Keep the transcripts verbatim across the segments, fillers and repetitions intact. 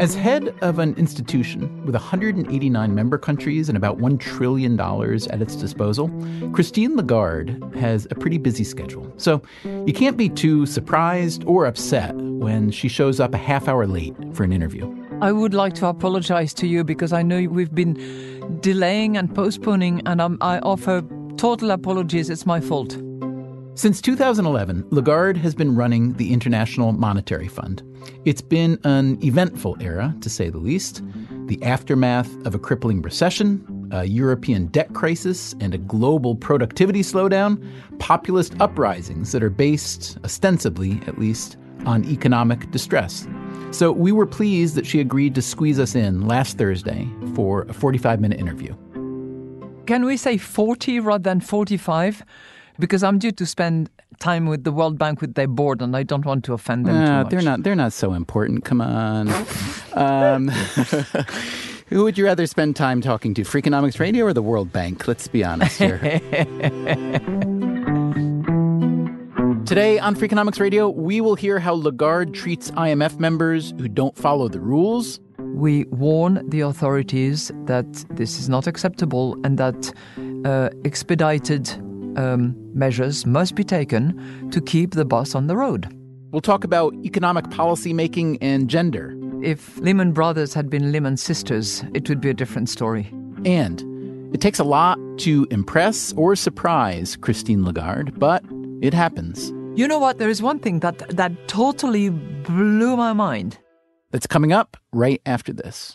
As head of an institution with one hundred eighty-nine member countries and about one trillion dollars at its disposal, Christine Lagarde has a pretty busy schedule. So you can't be too surprised or upset when she shows up a half hour late for an interview. I would like to apologize to you because I know we've been delaying and postponing, and I'm, I offer total apologies. It's my fault. Since two thousand eleven, Lagarde has been running the International Monetary Fund. It's been an eventful era, to say the least. The aftermath of a crippling recession, a European debt crisis, and a global productivity slowdown, populist uprisings that are based, ostensibly at least, on economic distress. So we were pleased that she agreed to squeeze us in last Thursday for a forty-five minute interview. Can we say forty rather than forty-five? Because I'm due to spend time with the World Bank with their board, and I don't want to offend them uh, too much. They're not, they're not so important. Come on. um, who would you rather spend time talking to, Freakonomics Radio or the World Bank? Let's be honest here. Today on Freakonomics Radio, we will hear how Lagarde treats I M F members who don't follow the rules. We warn the authorities that this is not acceptable and that uh, expedited um, measures must be taken to keep the bus on the road. We'll talk about economic policy making and gender. If Lehman Brothers had been Lehman Sisters, it would be a different story. And it takes a lot to impress or surprise Christine Lagarde, but it happens. You know what? There is one thing that that totally blew my mind. That's coming up right after this.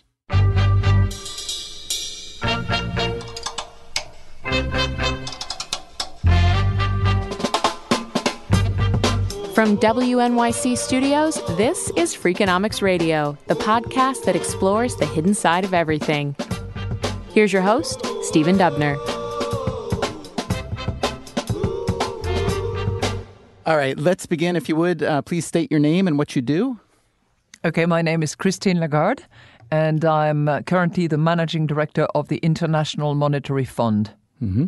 From W N Y C Studios, this is Freakonomics Radio, the podcast that explores the hidden side of everything. Here's your host, Stephen Dubner. All right, let's begin. If you would, uh, please state your name and what you do. Okay, my name is Christine Lagarde, and I'm uh, currently the managing director of the International Monetary Fund. Mm-hmm.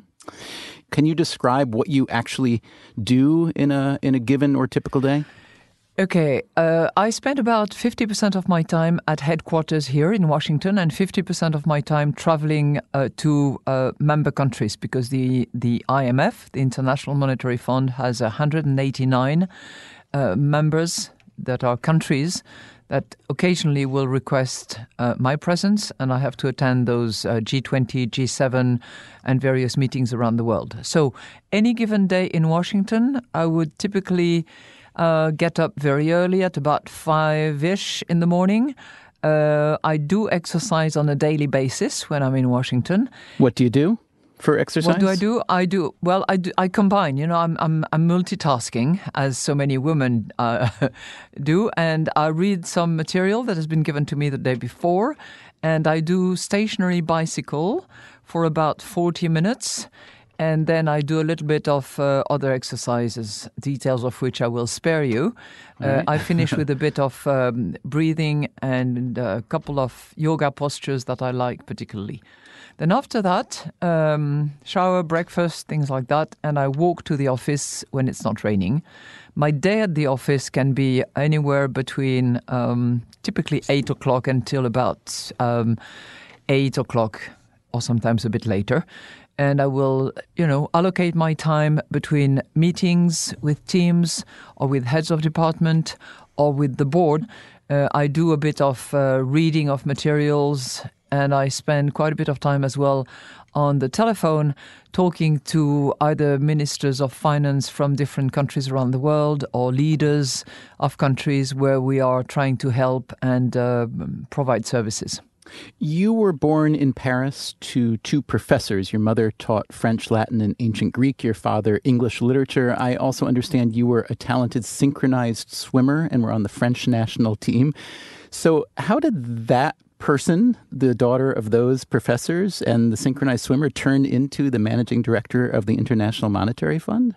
Can you describe what you actually do in a in a given or typical day? Okay, uh, I spend about fifty percent of my time at headquarters here in Washington and fifty percent of my time traveling uh, to uh, member countries, because the, the I M F, the International Monetary Fund, has one hundred eighty-nine uh, members that are countries that occasionally will request uh, my presence, and I have to attend those uh, G twenty, G seven, and various meetings around the world. So any given day in Washington, I would typically uh, get up very early at about five-ish in the morning. Uh, I do exercise on a daily basis when I'm in Washington. What do you do for exercise? What do I do? I do well. I do, I combine. You know, I'm I'm, I'm multitasking, as so many women uh, do, and I read some material that has been given to me the day before, and I do stationary bicycle for about forty minutes, and then I do a little bit of uh, other exercises, details of which I will spare you. Uh, right. I finish with a bit of um, breathing and a couple of yoga postures that I like particularly. Then after that, um, shower, breakfast, things like that, and I walk to the office when it's not raining. My day at the office can be anywhere between um, typically eight o'clock until about um, eight o'clock, or sometimes a bit later. And I will, you know, allocate my time between meetings with teams or with heads of department or with the board. Uh, I do a bit of uh, reading of materials, and I spend quite a bit of time as well on the telephone talking to either ministers of finance from different countries around the world or leaders of countries where we are trying to help and uh, provide services. You were born in Paris to two professors. Your mother taught French, Latin, and ancient Greek. Your father, English literature. I also understand you were a talented synchronized swimmer and were on the French national team. So how did that person, the daughter of those professors and the synchronized swimmer, turn into the managing director of the International Monetary Fund?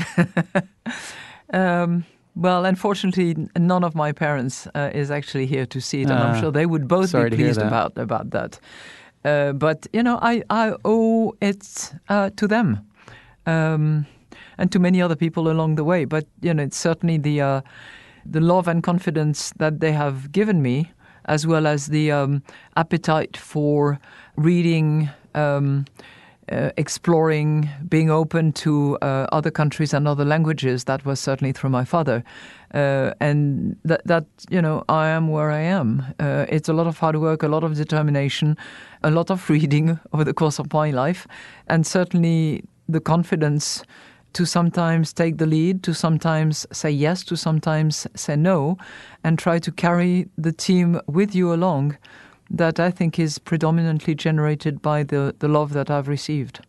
um Well, unfortunately, none of my parents uh, is actually here to see it, and uh, I'm sure they would both be pleased about about that. Uh, but, you know, I, I owe it uh, to them um, and to many other people along the way. But, you know, it's certainly the uh, the love and confidence that they have given me as well as the um, appetite for reading, um, uh, exploring, being open to uh, other countries and other languages. That was certainly through my father. Uh, and that, that, you know, I am where I am. Uh, it's a lot of hard work, a lot of determination, a lot of reading over the course of my life, and certainly the confidence to sometimes take the lead, to sometimes say yes, to sometimes say no, and try to carry the team with you along, that I think is predominantly generated by the, the love that I've received.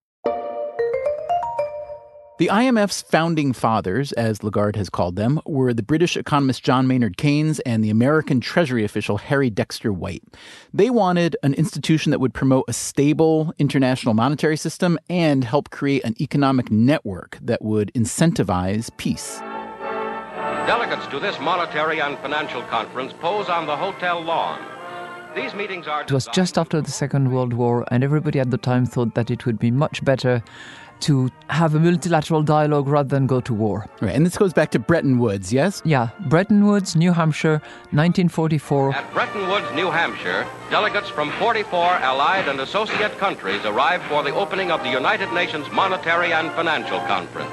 The I M F's founding fathers, as Lagarde has called them, were the British economist John Maynard Keynes and the American Treasury official Harry Dexter White. They wanted an institution that would promote a stable international monetary system and help create an economic network that would incentivize peace. Delegates to this monetary and financial conference pose on the hotel lawn. These meetings are... It was just after the Second World War, and everybody at the time thought that it would be much better to have a multilateral dialogue rather than go to war. Right, and this goes back to Bretton Woods, yes? Yeah, Bretton Woods, New Hampshire, nineteen forty-four. At Bretton Woods, New Hampshire, delegates from forty-four allied and associate countries arrived for the opening of the United Nations Monetary and Financial Conference.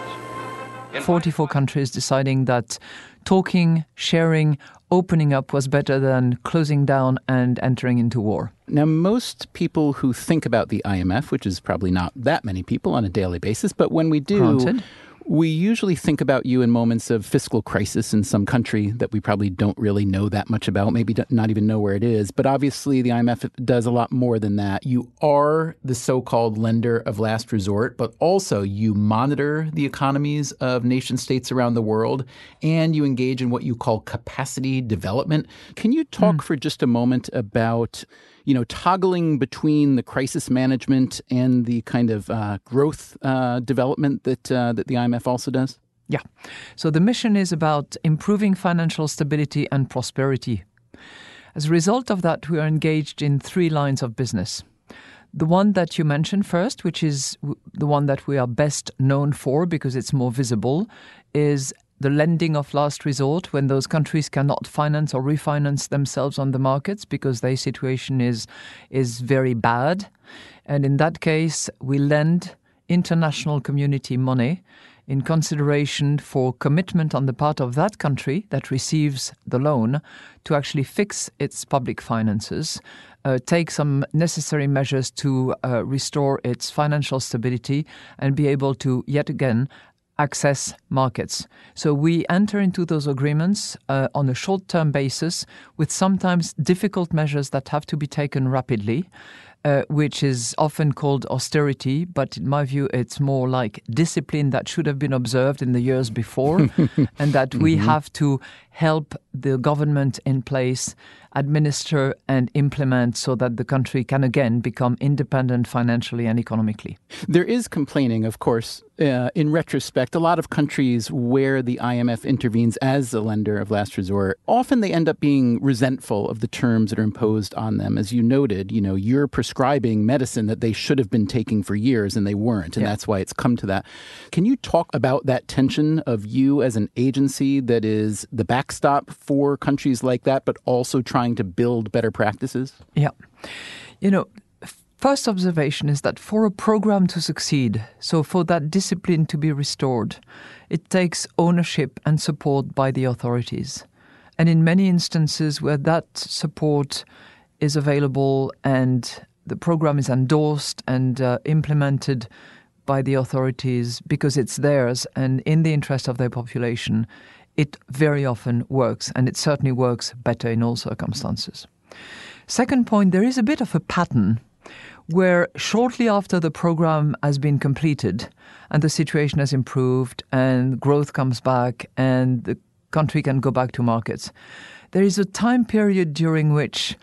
In forty-four countries deciding that talking, sharing, opening up was better than closing down and entering into war. Now, most people who think about the I M F, which is probably not that many people on a daily basis, but when we do, Granted. we usually think about you in moments of fiscal crisis in some country that we probably don't really know that much about, maybe not even know where it is. But obviously, the I M F does a lot more than that. You are the so-called lender of last resort, but also you monitor the economies of nation states around the world, and you engage in what you call capacity development. Can you talk mm. for just a moment about, you know, toggling between the crisis management and the kind of uh, growth uh, development that uh, that the I M F also does? Yeah. So the mission is about improving financial stability and prosperity. As a result of that, we are engaged in three lines of business. The one that you mentioned first, which is the one that we are best known for because it's more visible, is the lending of last resort when those countries cannot finance or refinance themselves on the markets because their situation is is very bad. And in that case, we lend international community money in consideration for commitment on the part of that country that receives the loan to actually fix its public finances, uh, take some necessary measures to uh, restore its financial stability and be able to, yet again, access markets. So we enter into those agreements uh, on a short-term basis with sometimes difficult measures that have to be taken rapidly, uh, which is often called austerity, but in my view, it's more like discipline that should have been observed in the years before, and that we mm-hmm. have to help the government in place administer and implement so that the country can again become independent financially and economically. There is complaining, of course, uh, in retrospect. A lot of countries where the I M F intervenes as a lender of last resort, often they end up being resentful of the terms that are imposed on them. As you noted, you know, you're prescribing medicine that they should have been taking for years and they weren't, and yeah. that's why it's come to that. Can you talk about that tension of you as an agency that is the backstop for countries like that, but also trying to build better practices? Yeah. You know, first observation is that for a program to succeed, so for that discipline to be restored, it takes ownership and support by the authorities. And in many instances where that support is available and the program is endorsed and uh, implemented by the authorities because it's theirs and in the interest of their population, it very often works, and it certainly works better in all circumstances. Second point, there is a bit of a pattern where shortly after the program has been completed and the situation has improved and growth comes back and the country can go back to markets, there is a time period during which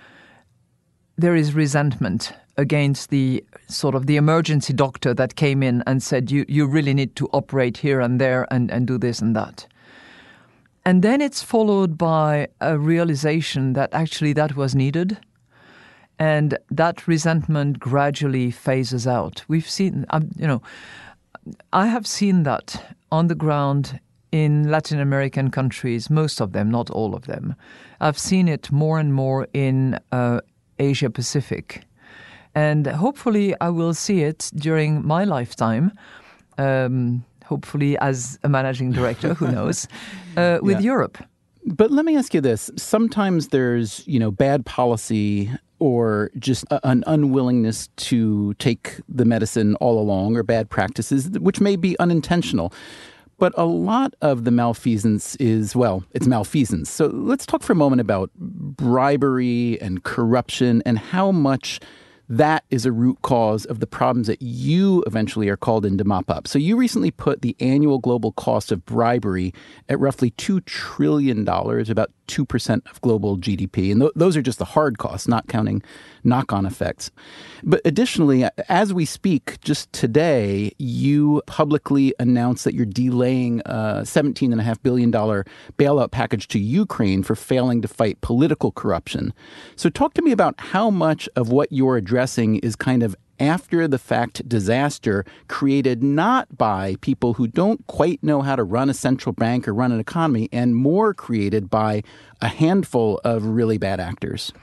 there is resentment against the sort of the emergency doctor that came in and said, you, you really need to operate here and there and, and do this and that. And then it's followed by a realization that actually that was needed. And that resentment gradually phases out. We've seen, um, you know, I have seen that on the ground in Latin American countries, most of them, not all of them. I've seen it more and more in uh, Asia Pacific. And hopefully I will see it during my lifetime, um, hopefully as a managing director, who knows, uh, with yeah. Europe. But let me ask you this. Sometimes there's, you know, bad policy or just a, an unwillingness to take the medicine all along, or bad practices, which may be unintentional. But a lot of the malfeasance is, well, it's malfeasance. So let's talk for a moment about bribery and corruption and how much that is a root cause of the problems that you eventually are called in to mop up. So you recently put the annual global cost of bribery at roughly two trillion dollars, about two percent of global G D P. And th- those are just the hard costs, not counting knock-on effects. But additionally, as we speak, just today, you publicly announced that you're delaying a seventeen point five billion dollars bailout package to Ukraine for failing to fight political corruption. So talk to me about how much of what you're addressing is kind of after-the-fact disaster created not by people who don't quite know how to run a central bank or run an economy, and more created by a handful of really bad actors.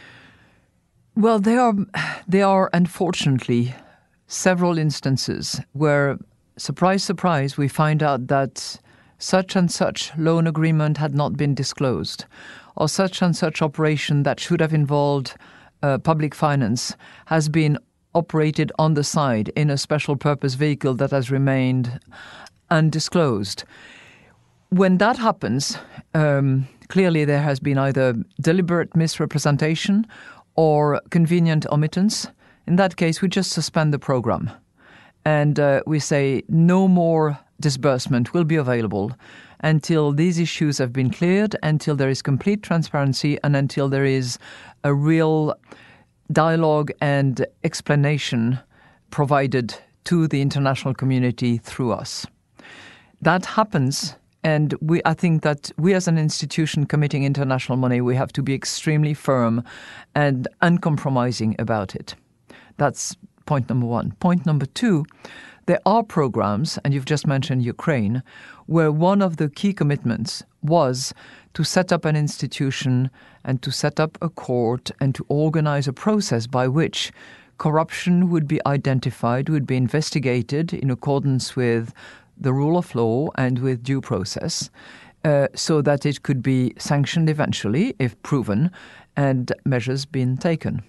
Well, there are, there are unfortunately several instances where, surprise, surprise, we find out that such and such loan agreement had not been disclosed, or such and such operation that should have involved uh, public finance has been operated on the side in a special purpose vehicle that has remained undisclosed. When that happens, um, clearly there has been either deliberate misrepresentation or convenient omittance. In that case, we just suspend the program. And uh, we say no more disbursement will be available until these issues have been cleared, until there is complete transparency, and until there is a real dialogue and explanation provided to the international community through us. That happens, and we, I think that we as an institution committing international money, we have to be extremely firm and uncompromising about it. That's point number one. Point number two, there are programs, and you've just mentioned Ukraine, where one of the key commitments was to set up an institution and to set up a court and to organize a process by which corruption would be identified, would be investigated in accordance with the rule of law and with due process, uh, so that it could be sanctioned eventually if proven and measures been taken.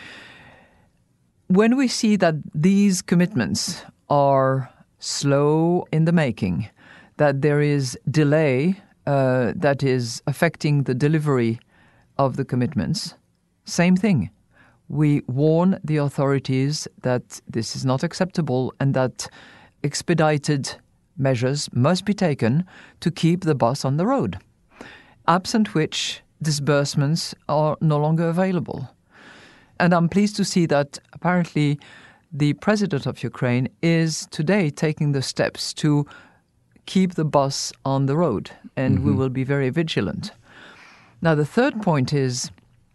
When we see that these commitments are slow in the making, that there is delay uh, that is affecting the delivery of the commitments, same thing. We warn the authorities that this is not acceptable and that expedited measures must be taken to keep the bus on the road, absent which disbursements are no longer available. And I'm pleased to see that apparently the president of Ukraine is today taking the steps to keep the bus on the road, and mm-hmm. we will be very vigilant. Now, the third point is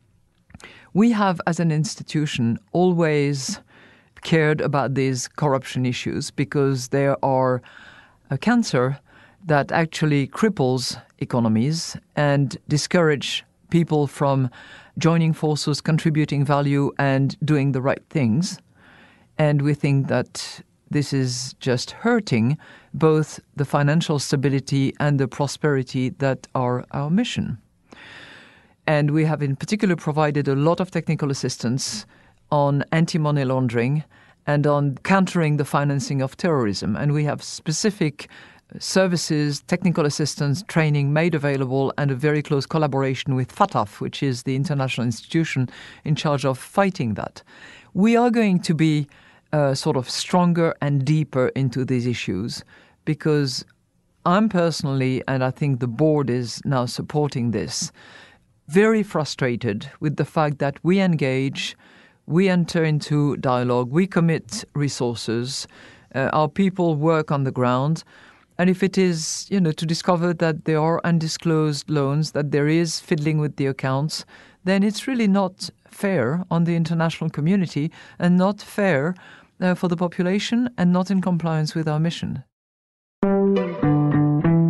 we have, as an institution, always cared about these corruption issues because they are a cancer that actually cripples economies and discourage people from joining forces, contributing value, and doing the right things. And we think that this is just hurting both the financial stability and the prosperity that are our mission. And we have in particular provided a lot of technical assistance on anti-money laundering and on countering the financing of terrorism. And we have specific services, technical assistance, training made available, and a very close collaboration with FATF, which is the international institution in charge of fighting that. We are going to be uh, sort of stronger and deeper into these issues because I'm personally, and I think the board is now supporting this, very frustrated with the fact that we engage, we enter into dialogue, we commit resources, uh, our people work on the ground. And if it is, you know, to discover that there are undisclosed loans, that there is fiddling with the accounts, then it's really not fair on the international community and not fair uh, for the population and not in compliance with our mission.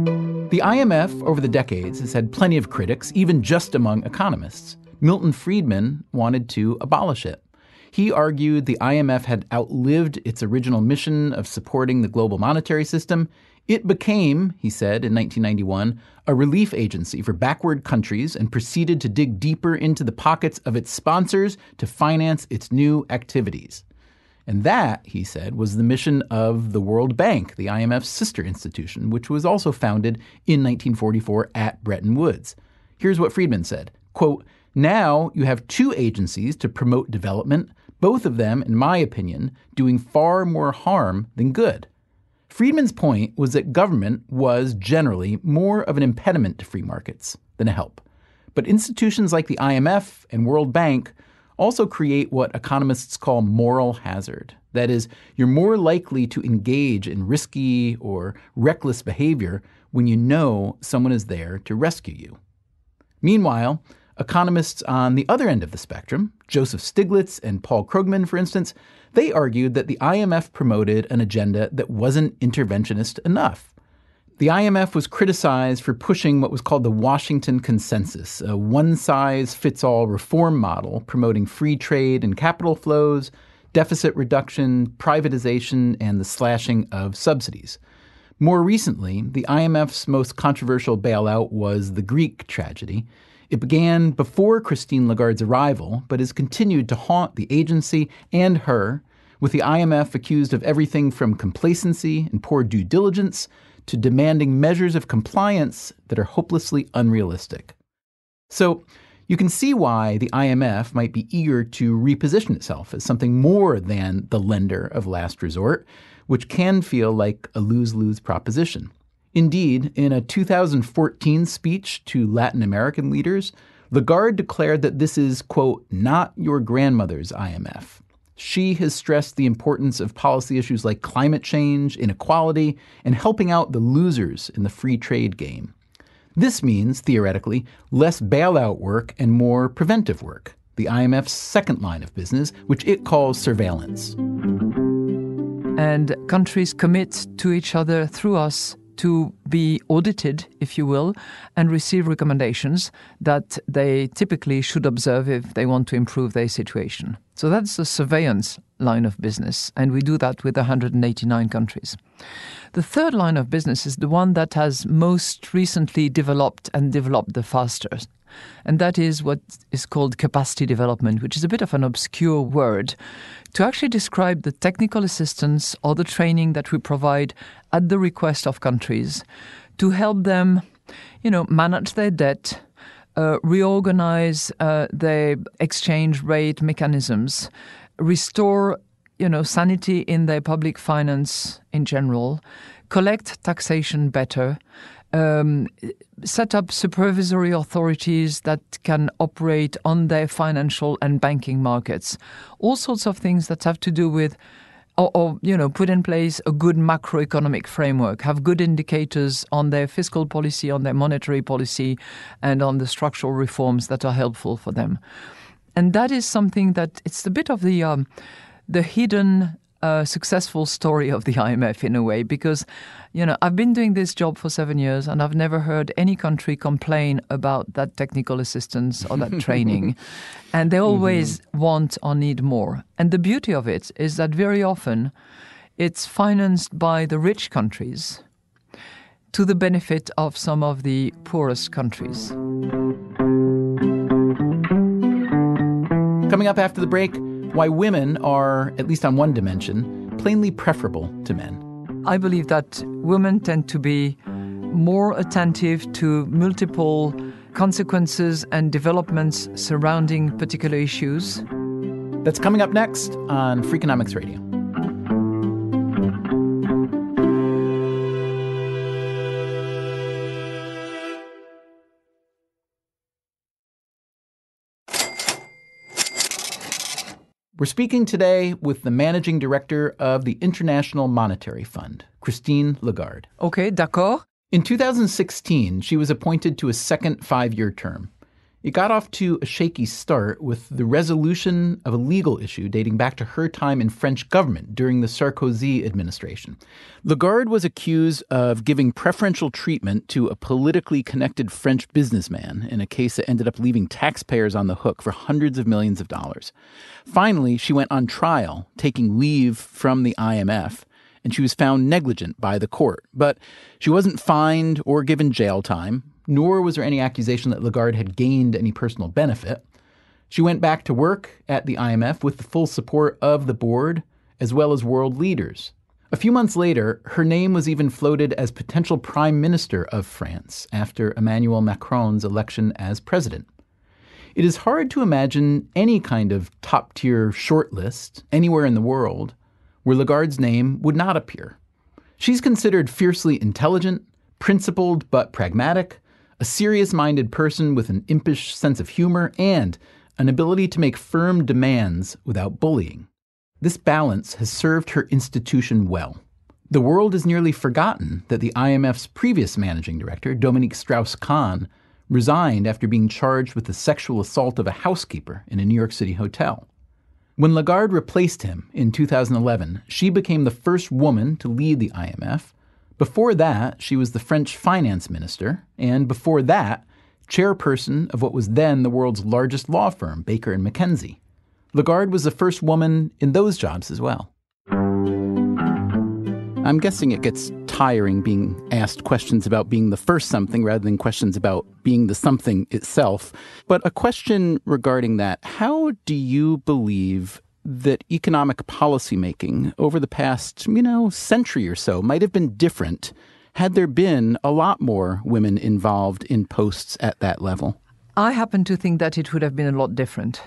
The I M F, over the decades, has had plenty of critics, even just among economists. Milton Friedman wanted to abolish it. He argued the I M F had outlived its original mission of supporting the global monetary system. It became, he said in nineteen ninety-one, a relief agency for backward countries and proceeded to dig deeper into the pockets of its sponsors to finance its new activities. And that, he said, was the mission of the World Bank, the I M F's sister institution, which was also founded in nineteen forty-four at Bretton Woods. Here's what Friedman said, quote, "Now you have two agencies to promote development, both of them, in my opinion, doing far more harm than good." Friedman's point was that government was generally more of an impediment to free markets than a help. But institutions like the I M F and World Bank also create what economists call moral hazard. That is, you're more likely to engage in risky or reckless behavior when you know someone is there to rescue you. Meanwhile, economists on the other end of the spectrum, Joseph Stiglitz and Paul Krugman, for instance, they argued that the I M F promoted an agenda that wasn't interventionist enough. The I M F was criticized for pushing what was called the Washington Consensus, a one-size-fits-all reform model promoting free trade and capital flows, deficit reduction, privatization, and the slashing of subsidies. More recently, the I M F's most controversial bailout was the Greek tragedy. It began before Christine Lagarde's arrival, but has continued to haunt the agency and her, with the I M F accused of everything from complacency and poor due diligence to demanding measures of compliance that are hopelessly unrealistic. So you can see why the I M F might be eager to reposition itself as something more than the lender of last resort, which can feel like a lose-lose proposition. Indeed, in a two thousand fourteen speech to Latin American leaders, Lagarde declared that this is, quote, not your grandmother's I M F. She has stressed the importance of policy issues like climate change, inequality, and helping out the losers in the free trade game. This means, theoretically, less bailout work and more preventive work, the I M F's second line of business, which it calls surveillance. And countries commit to each other through us to be audited, if you will, and receive recommendations that they typically should observe if they want to improve their situation. So that's the surveillance line of business, and we do that with one hundred eighty-nine countries. The third line of business is the one that has most recently developed and developed the fastest. And that is what is called capacity development, which is a bit of an obscure word to actually describe the technical assistance or the training that we provide at the request of countries to help them, you know, manage their debt, uh, reorganize uh, their exchange rate mechanisms, restore, you know, sanity in their public finance in general, collect taxation better, Um, set up supervisory authorities that can operate on their financial and banking markets. All sorts of things that have to do with, or, or you know, put in place a good macroeconomic framework, have good indicators on their fiscal policy, on their monetary policy, and on the structural reforms that are helpful for them. And that is something that it's a bit of the um, the hidden Uh, successful story of the I M F in a way, because, you know, I've been doing this job for seven years and I've never heard any country complain about that technical assistance or that training. And they always mm-hmm. want or need more. And the beauty of it is that very often it's financed by the rich countries to the benefit of some of the poorest countries. Coming up after the break, why women are, at least on one dimension, plainly preferable to men. I believe that women tend to be more attentive to multiple consequences and developments surrounding particular issues. That's coming up next on Freakonomics Radio. We're speaking today with the managing director of the International Monetary Fund, Christine Lagarde. Okay, d'accord. In two thousand sixteen, she was appointed to a second five-year term. It got off to a shaky start with the resolution of a legal issue dating back to her time in French government during the Sarkozy administration. Lagarde was accused of giving preferential treatment to a politically connected French businessman in a case that ended up leaving taxpayers on the hook for hundreds of millions of dollars. Finally, she went on trial, taking leave from the I M F, and she was found negligent by the court. But she wasn't fined or given jail time, nor was there any accusation that Lagarde had gained any personal benefit. She went back to work at the I M F with the full support of the board, as well as world leaders. A few months later, her name was even floated as potential prime minister of France after Emmanuel Macron's election as president. It is hard to imagine any kind of top-tier shortlist anywhere in the world where Lagarde's name would not appear. She's considered fiercely intelligent, principled but pragmatic, a serious-minded person with an impish sense of humor, and an ability to make firm demands without bullying. This balance has served her institution well. The world has nearly forgotten that the I M F's previous managing director, Dominique Strauss-Kahn, resigned after being charged with the sexual assault of a housekeeper in a New York City hotel. When Lagarde replaced him in two thousand eleven, she became the first woman to lead the I M F. Before that, she was the French finance minister, and before that, chairperson of what was then the world's largest law firm, Baker and McKenzie. Lagarde was the first woman in those jobs as well. I'm guessing it gets tiring being asked questions about being the first something rather than questions about being the something itself. But a question regarding that, how do you believe that economic policymaking over the past, you know, century or so might have been different had there been a lot more women involved in posts at that level? I happen to think that it would have been a lot different.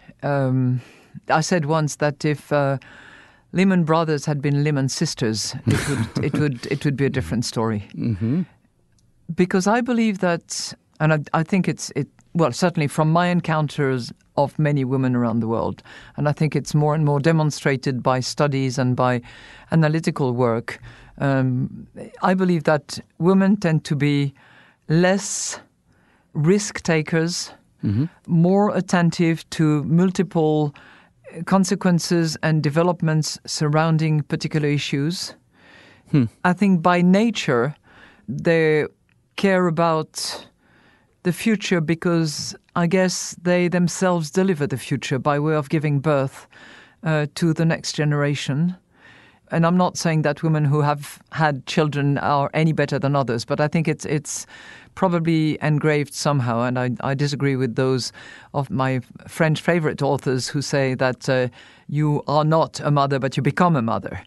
Um, I said once that if uh, Lehman Brothers had been Lehman Sisters, it would it would it would be a different story. Mm-hmm. Because I believe that, and I, I think it's it. Well, certainly from my encounters of many women around the world, and I think it's more and more demonstrated by studies and by analytical work. Um, I believe that women tend to be less risk takers, mm-hmm. more attentive to multiple consequences and developments surrounding particular issues. Hmm. I think by nature they care about the future because I guess they themselves deliver the future by way of giving birth uh, to the next generation. And I'm not saying that women who have had children are any better than others, but I think it's it's probably engraved somehow. And I, I disagree with those of my French favorite authors who say that uh, you are not a mother, but you become a mother.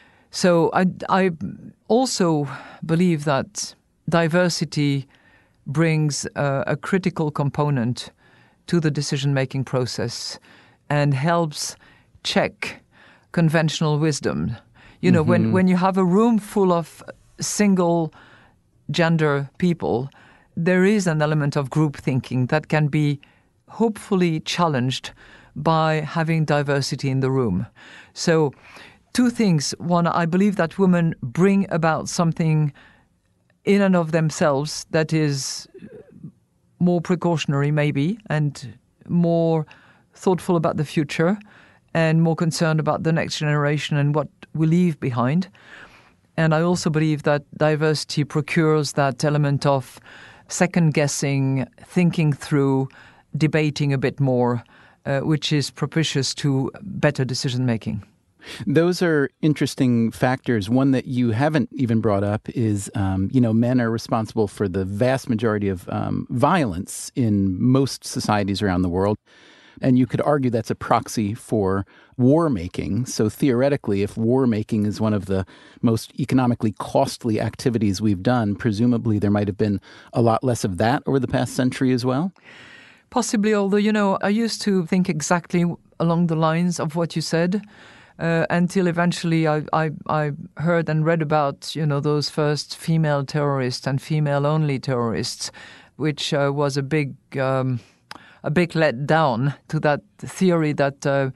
So I, I also believe that diversity brings uh, a critical component to the decision-making process and helps check conventional wisdom. You know, mm-hmm. when, when you have a room full of single gender people, there is an element of group thinking that can be hopefully challenged by having diversity in the room. So two things. One, I believe that women bring about something in and of themselves that is more precautionary maybe and more thoughtful about the future and more concerned about the next generation and what we leave behind. And I also believe that diversity procures that element of second-guessing, thinking through, debating a bit more, uh, which is propitious to better decision-making. Those are interesting factors. One that you haven't even brought up is, um, you know, men are responsible for the vast majority of um, violence in most societies around the world. And you could argue that's a proxy for war making. So theoretically, if war making is one of the most economically costly activities we've done, presumably there might have been a lot less of that over the past century as well? Possibly, although, you know, I used to think exactly along the lines of what you said. Uh, until eventually I, I, I heard and read about, you know, those first female terrorists and female-only terrorists, which uh, was a big, um, a big letdown to that theory that uh,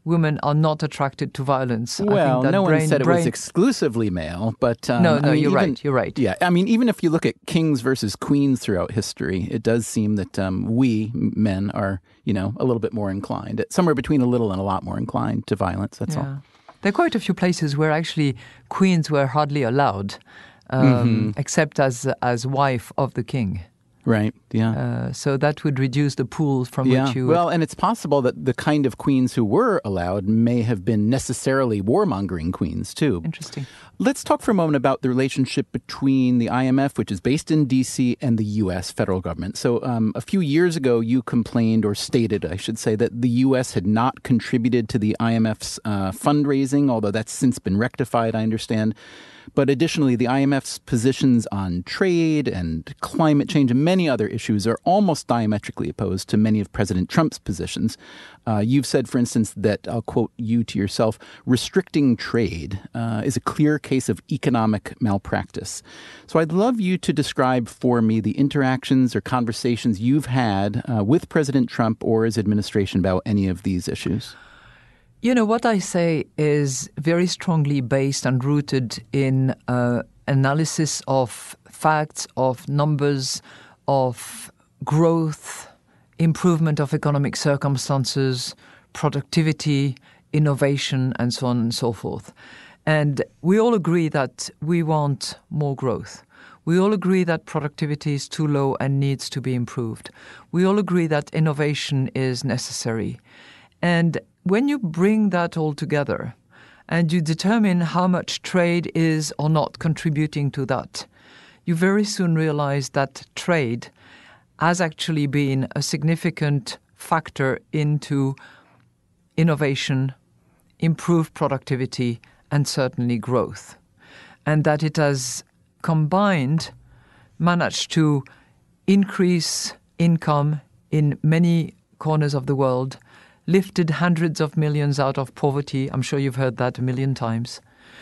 women are not attracted to violence. Well, I think that no brain, one said it brain... was exclusively male, but... Um, no, no, I mean, you're even, right, you're right. Yeah, I mean, even if you look at kings versus queens throughout history, it does seem that um, we, men, are, you know, a little bit more inclined, somewhere between a little and a lot more inclined to violence, that's yeah. all. There are quite a few places where actually queens were hardly allowed, um, mm-hmm. except as as wife of the king. Right, yeah. Uh, so that would reduce the pool from yeah. which you... Well, and it's possible that the kind of queens who were allowed may have been necessarily warmongering queens, too. Interesting. Let's talk for a moment about the relationship between the I M F, which is based in D C, and the U S federal government. So um, a few years ago, you complained, or stated, I should say, that the U S had not contributed to the I M F's uh, fundraising, although that's since been rectified, I understand. But additionally, the I M F's positions on trade and climate change and many other issues are almost diametrically opposed to many of President Trump's positions. Uh, you've said, for instance, that, I'll quote you to yourself, restricting trade uh, is a clear case of economic malpractice. So I'd love you to describe for me the interactions or conversations you've had uh, with President Trump or his administration about any of these issues. You know, what I say is very strongly based and rooted in uh, analysis of facts, of numbers, of growth, improvement of economic circumstances, productivity, innovation, and so on and so forth. And we all agree that we want more growth. We all agree that productivity is too low and needs to be improved. We all agree that innovation is necessary. And when you bring that all together and you determine how much trade is or not contributing to that, you very soon realize that trade has actually been a significant factor into innovation, improved productivity, and certainly growth. And that it has combined, managed to increase income in many corners of the world, lifted hundreds of millions out of poverty, I'm sure you've heard that a million times,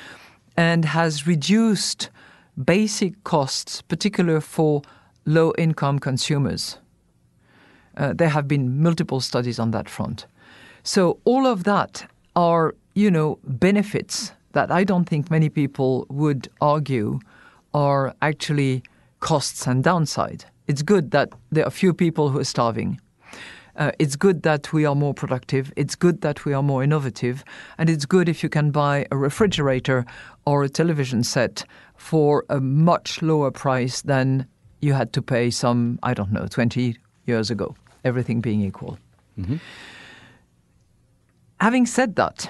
and has reduced basic costs, particularly for low-income consumers. Uh, there have been multiple studies on that front. So all of that are, you know, benefits that I don't think many people would argue are actually costs and downside. It's good that there are few people who are starving. Uh, it's good that we are more productive. It's good that we are more innovative. And it's good if you can buy a refrigerator or a television set for a much lower price than you had to pay some, I don't know, twenty years ago, everything being equal. Mm-hmm. Having said that,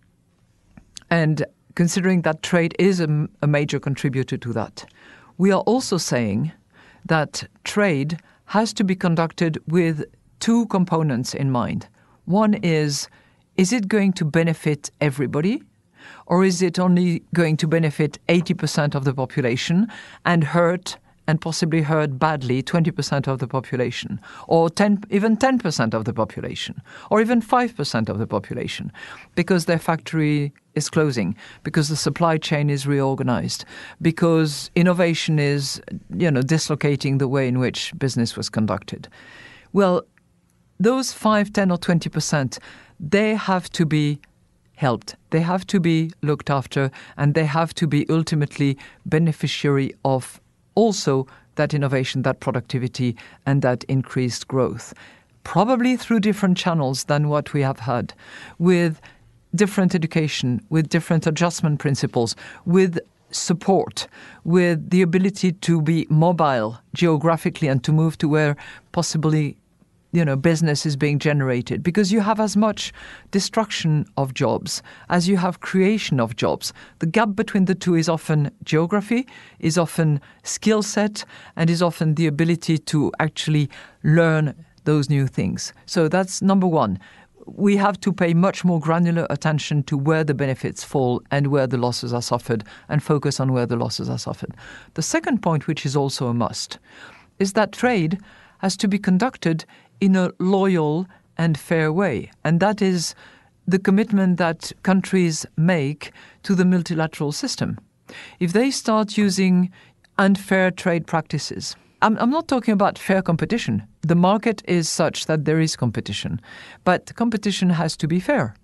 and considering that trade is a, a major contributor to that, we are also saying that trade has to be conducted with two components in mind. One is, is it going to benefit everybody? Or is it only going to benefit eighty percent of the population and hurt, and possibly hurt badly, twenty percent of the population? Or ten, even ten percent of the population? Or even five percent of the population? Because their factory is closing, because the supply chain is reorganized, because innovation is, you know, dislocating the way in which business was conducted. Well, those five, ten or twenty percent, they have to be helped. They have to be looked after, and they have to be ultimately beneficiary of also that innovation, that productivity, and that increased growth. Probably through different channels than what we have had, with different education, with different adjustment principles, with support, with the ability to be mobile geographically and to move to where possibly, you know, business is being generated, because you have as much destruction of jobs as you have creation of jobs. The gap between the two is often geography, is often skill set, and is often the ability to actually learn those new things. So that's number one. We have to pay much more granular attention to where the benefits fall and where the losses are suffered, and focus on where the losses are suffered. The second point, which is also a must, is that trade has to be conducted in a loyal and fair way. And that is the commitment that countries make to the multilateral system. If they start using unfair trade practices, I'm, I'm not talking about fair competition. The market is such that there is competition, but competition has to be fair.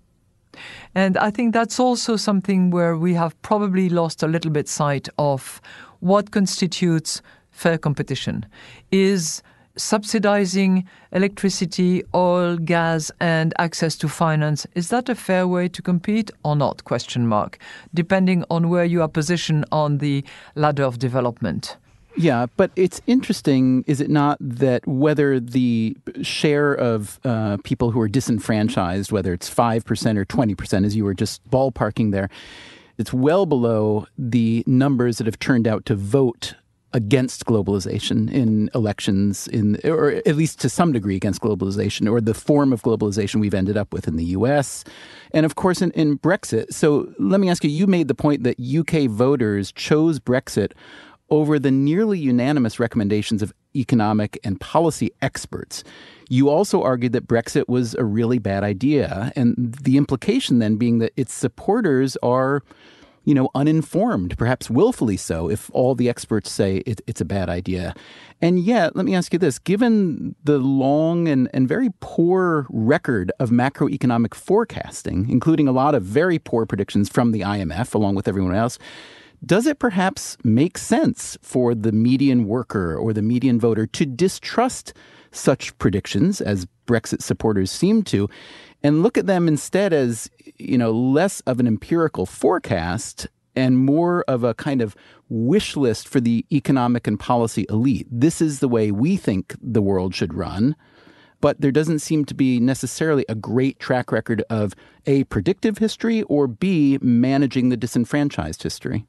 And I think that's also something where we have probably lost a little bit sight of what constitutes fair competition. Is subsidizing electricity, oil, gas, and access to finance, is that a fair way to compete or not? Question mark. Depending on where you are positioned on the ladder of development. Yeah, but it's interesting, is it not, that whether the share of uh, people who are disenfranchised, whether it's five percent or twenty percent, as you were just ballparking there, it's well below the numbers that have turned out to vote against globalization in elections, in or at least to some degree against globalization, or the form of globalization we've ended up with in the U S. And of course, in, in Brexit. So let me ask you, you made the point that U K voters chose Brexit over the nearly unanimous recommendations of economic and policy experts. You also argued that Brexit was a really bad idea, and the implication then being that its supporters are, you know, uninformed, perhaps willfully so, if all the experts say it, it's a bad idea. And yet, let me ask you this, given the long and, and very poor record of macroeconomic forecasting, including a lot of very poor predictions from the I M F, along with everyone else, does it perhaps make sense for the median worker or the median voter to distrust such predictions, as Brexit supporters seem to, and look at them instead as, you know, less of an empirical forecast and more of a kind of wish list for the economic and policy elite? This is the way we think the world should run. But there doesn't seem to be necessarily a great track record of A, predictive history, or B, managing the disenfranchised history.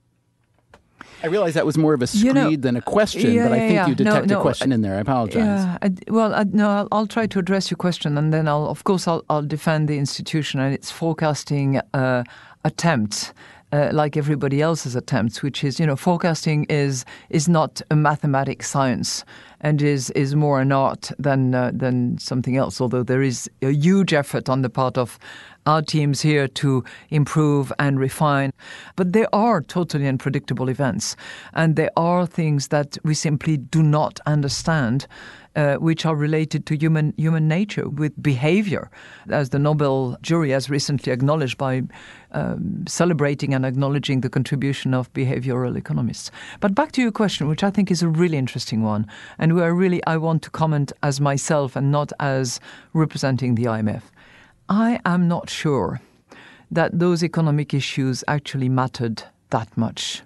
I realize that was more of a screed you know, than a question, yeah, but I yeah, think yeah. you detect no, no, a question I, in there. I apologize. Yeah, I, well, I, no, I'll, I'll try to address your question, and then I'll, of course, I'll, I'll defend the institution and its forecasting uh, attempts, uh, like everybody else's attempts, which is, you know, forecasting is is not a mathematic science and is is more an art than uh, than something else. Although there is a huge effort on the part of our teams here to improve and refine. But there are totally unpredictable events, and there are things that we simply do not understand, uh, which are related to human human nature, with behavior, as the Nobel jury has recently acknowledged by um, celebrating and acknowledging the contribution of behavioral economists. But back to your question, which I think is a really interesting one, and where really I want to comment as myself and not as representing the I M F. I am not sure that those economic issues actually mattered that much.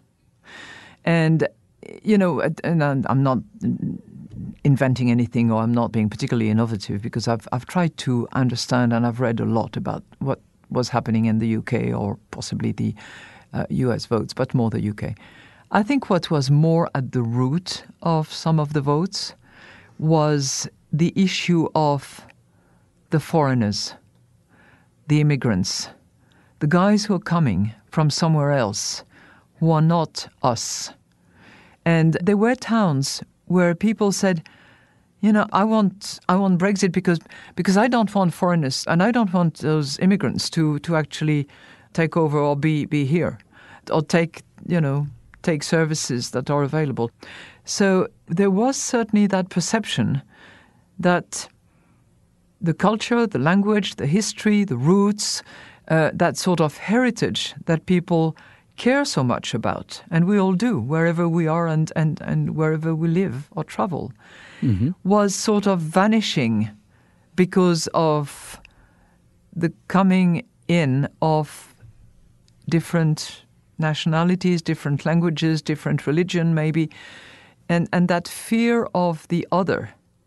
And, you know, and I'm not inventing anything, or I'm not being particularly innovative, because I've I've tried to understand and I've read a lot about what was happening in the U K, or possibly the uh, U S votes, but more the U K. I think what was more at the root of some of the votes was the issue of the foreigners, the immigrants, the guys who are coming from somewhere else, who are not us. And there were towns where people said, you know, I want I want Brexit because because I don't want foreigners, and I don't want those immigrants to, to actually take over or be, be here, or take, you know, take services that are available. So there was certainly that perception that the culture, the language, the history, the roots, uh, that sort of heritage that people care so much about, and we all do, wherever we are and, and, and wherever we live or travel, mm-hmm. was sort of vanishing because of the coming in of different nationalities, different languages, different religion maybe, and, and that fear of the other,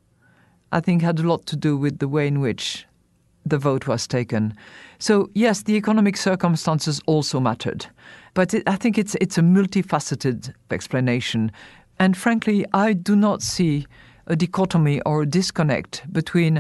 I think, had a lot to do with the way in which the vote was taken. So, yes, the economic circumstances also mattered. But it, I think it's it's a multifaceted explanation. And frankly, I do not see a dichotomy or a disconnect between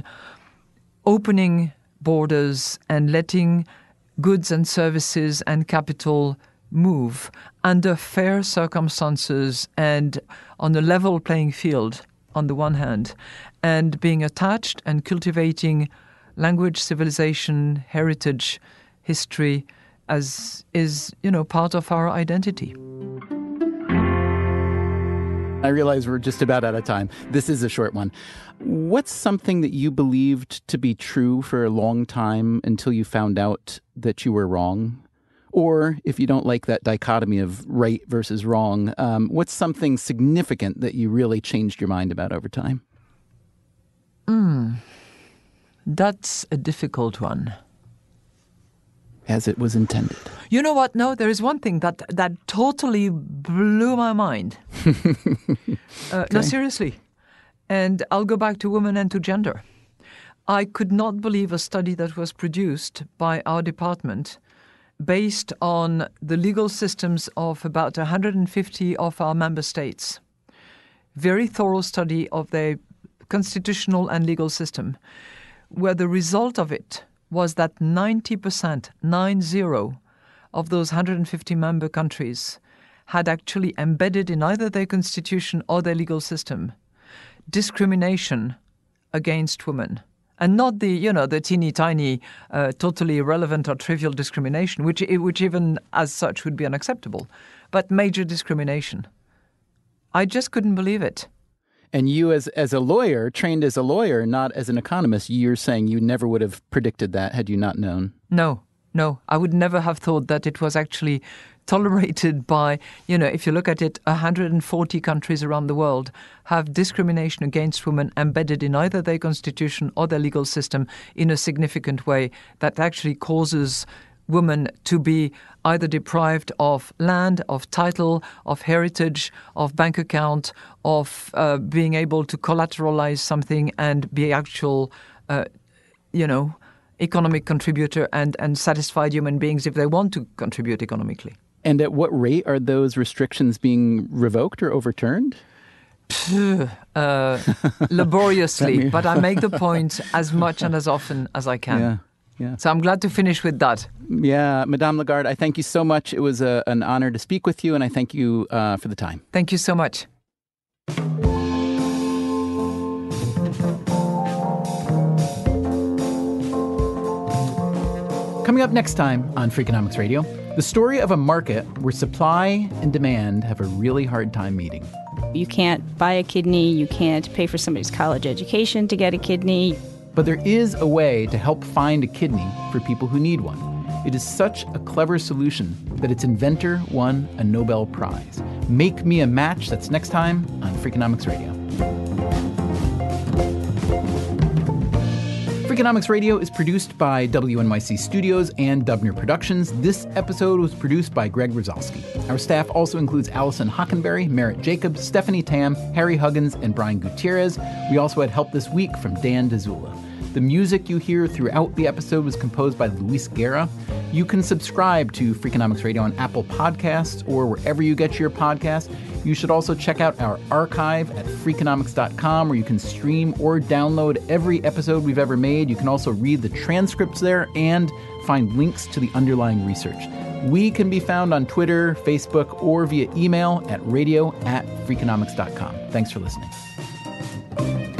opening borders and letting goods and services and capital move under fair circumstances and on a level playing field on the one hand, and being attached and cultivating language, civilization, heritage, history as is, you know, part of our identity. I realize we're just about out of time. This is a short one. What's something that you believed to be true for a long time until you found out that you were wrong? Or if you don't like that dichotomy of right versus wrong, um, what's something significant that you really changed your mind about over time? Mm, that's a difficult one. As it was intended. You know what? No, there is one thing that, that totally blew my mind. uh, okay. No, seriously. And I'll go back to women and to gender. I could not believe a study that was produced by our department based on the legal systems of about one hundred fifty of our member states. Very thorough study of their constitutional and legal system, where the result of it was that ninety percent, nine zero, of those one hundred fifty member countries had actually embedded in either their constitution or their legal system discrimination against women. And not the, you know, the teeny tiny, uh, totally irrelevant or trivial discrimination, which, which even as such would be unacceptable, but major discrimination. I just couldn't believe it. And you as as a lawyer, trained as a lawyer, not as an economist, you're saying you never would have predicted that had you not known. No, no. I would never have thought that it was actually tolerated by, you know, if you look at it, one hundred forty countries around the world have discrimination against women embedded in either their constitution or their legal system in a significant way that actually causes women to be either deprived of land, of title, of heritage, of bank account, of uh, being able to collateralize something and be actual, uh, you know, economic contributor and, and satisfied human beings if they want to contribute economically. And at what rate are those restrictions being revoked or overturned? uh, laboriously, but I make the point as much and as often as I can. Yeah. Yeah. So I'm glad to finish with that. Yeah, Madame Lagarde, I thank you so much. It was a, an honor to speak with you, and I thank you uh, for the time. Thank you so much. Coming up next time on Freakonomics Radio, the story of a market where supply and demand have a really hard time meeting. You can't buy a kidney, you can't pay for somebody's college education to get a kidney. But there is a way to help find a kidney for people who need one. It is such a clever solution that its inventor won a Nobel Prize. Make Me a Match, that's next time on Freakonomics Radio. Freakonomics Radio is produced by W N Y C Studios and Dubner Productions. This episode was produced by Greg Rosowski. Our staff also includes Allison Hockenberry, Merritt Jacobs, Stephanie Tam, Harry Huggins, and Brian Gutierrez. We also had help this week from Dan Dzula. The music you hear throughout the episode was composed by Luis Guerra. You can subscribe to Freakonomics Radio on Apple Podcasts or wherever you get your podcasts. You should also check out our archive at freakonomics dot com, where you can stream or download every episode we've ever made. You can also read the transcripts there and find links to the underlying research. We can be found on Twitter, Facebook, or via email at radio at freakonomics dot com. Thanks for listening.